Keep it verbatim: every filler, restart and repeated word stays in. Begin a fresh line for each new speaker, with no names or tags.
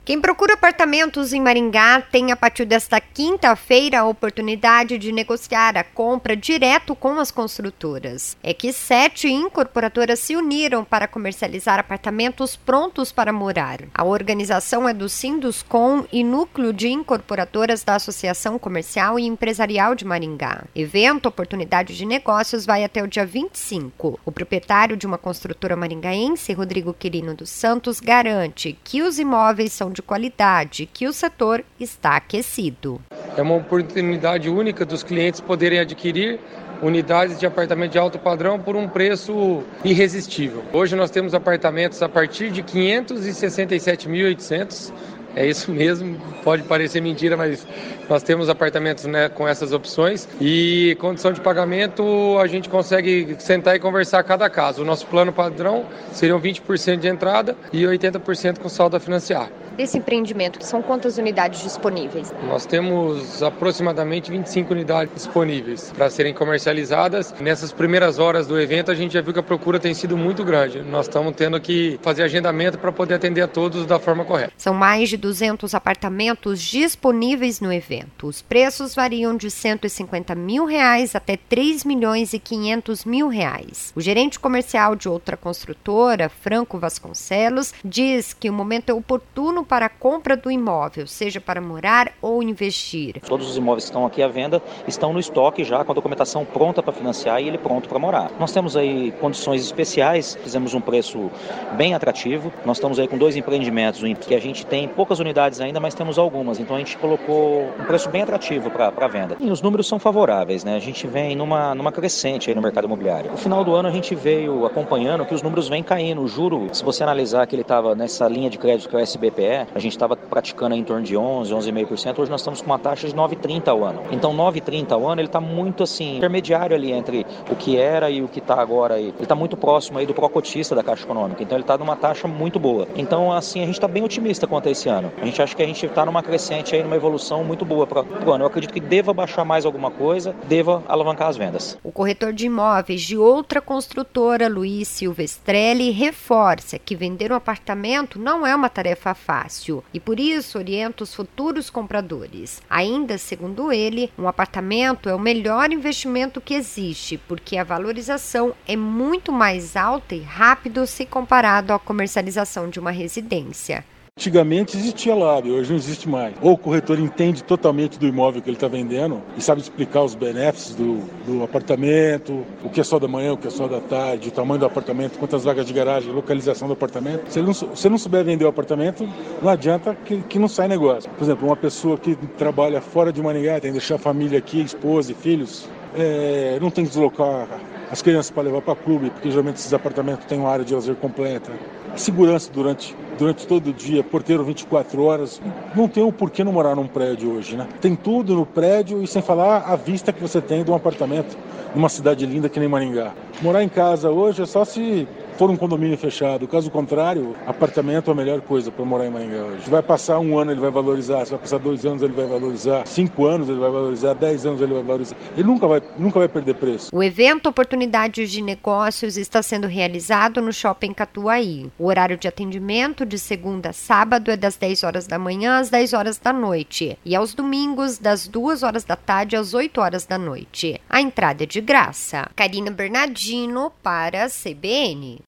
Quem procura apartamentos em Maringá tem a partir desta quinta-feira a oportunidade de negociar a compra direto com as construtoras. É que sete incorporadoras se uniram para comercializar apartamentos prontos para morar. A organização é do Sinduscom e Núcleo de Incorporadoras da Associação Comercial e Empresarial de Maringá. Evento Oportunidade de Negócios vai até o dia vinte e cinco. O proprietário de uma construtora maringaense, Rodrigo Quirino dos Santos, garante que os imóveis são de qualidade, que o setor está aquecido.
É uma oportunidade única dos clientes poderem adquirir unidades de apartamento de alto padrão por um preço irresistível. Hoje nós temos apartamentos a partir de quinhentos e sessenta e sete mil e oitocentos. É isso mesmo, pode parecer mentira, mas nós temos apartamentos, né, com essas opções e condição de pagamento a gente consegue sentar e conversar cada caso. O nosso plano padrão seriam vinte por cento de entrada e oitenta por cento com saldo a financiar.
Desse empreendimento, são quantas unidades disponíveis?
Nós temos aproximadamente vinte e cinco unidades disponíveis para serem comercializadas. Nessas primeiras horas do evento, a gente já viu que a procura tem sido muito grande. Nós estamos tendo que fazer agendamento para poder atender a todos da forma correta.
São mais de duzentos apartamentos disponíveis no evento. Os preços variam de cento e cinquenta mil reais até três milhões e quinhentos mil reais. O gerente comercial de outra construtora, Franco Vasconcelos, diz que o momento é oportuno para a compra do imóvel, seja para morar ou investir.
Todos os imóveis que estão aqui à venda estão no estoque já com a documentação pronta para financiar e ele pronto para morar. Nós temos aí condições especiais, fizemos um preço bem atrativo. Nós estamos aí com dois empreendimentos que a gente tem poucas unidades ainda, mas temos algumas. Então a gente colocou um preço bem atrativo para a venda. E os números são favoráveis, né? A gente vem numa, numa crescente aí no mercado imobiliário. No final do ano a gente veio acompanhando que os números vêm caindo. O juro, se você analisar que ele estava nessa linha de crédito que é o S B P E, a gente estava praticando em torno de onze, onze vírgula cinco por cento, hoje nós estamos com uma taxa de nove vírgula trinta ao ano. Então nove vírgula trinta ao ano, ele está muito assim, intermediário ali entre o que era e o que está agora aí. Ele está muito próximo aí do pró-cotista da Caixa Econômica, então ele está numa taxa muito boa. Então assim, a gente está bem otimista quanto a esse ano. A gente acha que a gente está numa crescente aí, numa evolução muito boa para o ano. Eu acredito que deva baixar mais alguma coisa, deva alavancar as vendas.
O corretor de imóveis de outra construtora, Luiz Silvestrelli, reforça que vender um apartamento não é uma tarefa fácil e por isso orienta os futuros compradores. Ainda, segundo ele, um apartamento é o melhor investimento que existe, porque a valorização é muito mais alta e rápido se comparado à comercialização de uma residência.
Antigamente existia lábio, hoje não existe mais. Ou o corretor entende totalmente do imóvel que ele está vendendo e sabe explicar os benefícios do, do apartamento, o que é só da manhã, o que é só da tarde, o tamanho do apartamento, quantas vagas de garagem, localização do apartamento. Se ele não, se não souber vender o apartamento, não adianta que, que não sai negócio. Por exemplo, uma pessoa que trabalha fora de Maringá, tem que deixar a família aqui, esposa e filhos, é, não tem que deslocar as crianças para levar para clube, porque geralmente esses apartamentos têm uma área de lazer completa. Segurança durante, durante todo o dia, porteiro vinte e quatro horas. Não tem um porquê não morar num prédio hoje, né? Tem tudo no prédio e sem falar a vista que você tem de um apartamento numa cidade linda que nem Maringá. Morar em casa hoje é só se for um condomínio fechado. Caso contrário, apartamento é a melhor coisa para morar em Maringá hoje. Vai passar um ano, ele vai valorizar. Se vai passar dois anos, ele vai valorizar. Cinco anos, ele vai valorizar. Dez anos, ele vai valorizar. Ele nunca vai, nunca vai perder preço.
O evento Oportunidades de Negócios está sendo realizado no Shopping Catuaí. O horário de atendimento de segunda a sábado é das dez horas da manhã às dez horas da noite. E aos domingos, das duas horas da tarde às oito horas da noite. A entrada é de graça. Karina Bernardino para a C B N.